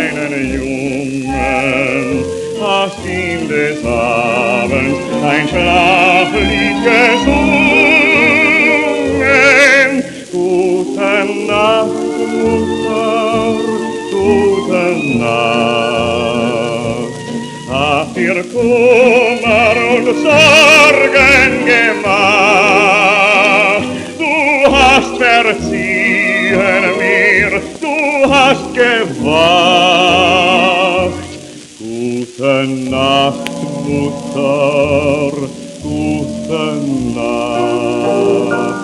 deinen Jungen, hast ihm des Abends ein Schlaflied gesungen. Gute Nacht, Mutter, gute Nacht. Habt ihr Kummer und Sorgen gemacht? Du hast verziehen mir, du hast gewacht. Gute Nacht, Mutter, gute Nacht.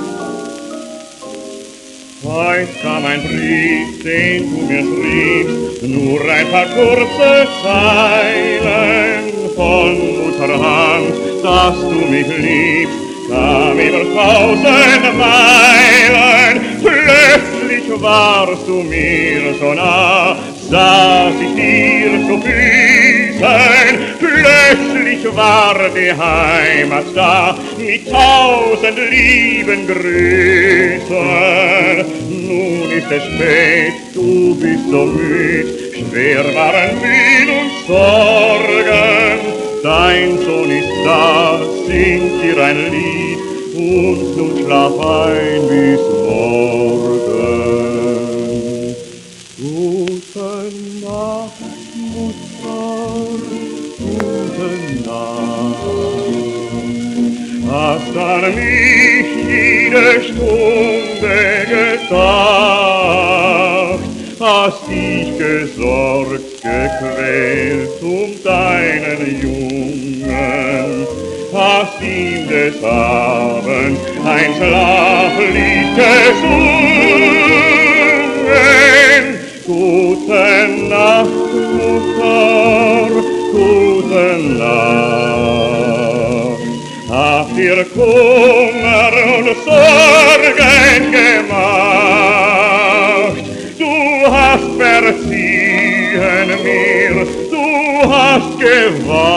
Heut kam ein Brief, den du mir schriebst, nur ein paar kurze Zeilen von Mutterhand, dass du mich liebst, kam über 1000 Meilen. Plötzlich warst du mir so nah, saß ich dir zu Füßen. Plötzlich war die Heimat da, mit 1000 lieben Grüßen. Nun ist es spät, du bist so müd, schwer waren Müd und Sorgen. Dein Sohn ist da, singt dir ein Lied, und nun schlaf ein bis morgen. Gute Nacht, Mutter, gute Nacht. Hast an mich jede Stunde gedacht, hast dich gesorgt, gequält deinen Jungen, hast ihm des Abends ein Schlaflied gesungen. Gute Nacht, Mutter, gute Nacht. Habt ihr Kummer und Sorgen gemacht? Du hast verziehen mir, du hast gewacht.